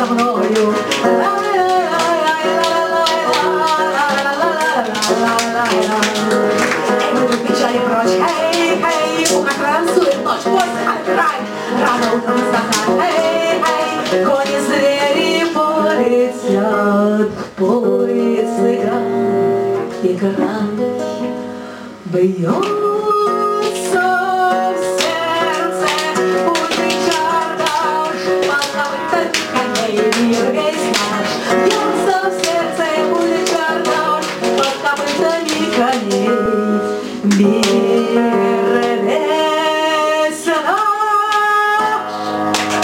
со мною. Эй, мы тут печали прочь, эй, эй, как ранцует ночь, пусть отбирай, рано утром встать, эй, эй, кони звери полетят, пой цыган, игра бьется в сердце, путный чардаш, подавай коней, мир весь наш, бьется в сердце, путный чардаш, подавай коней, мир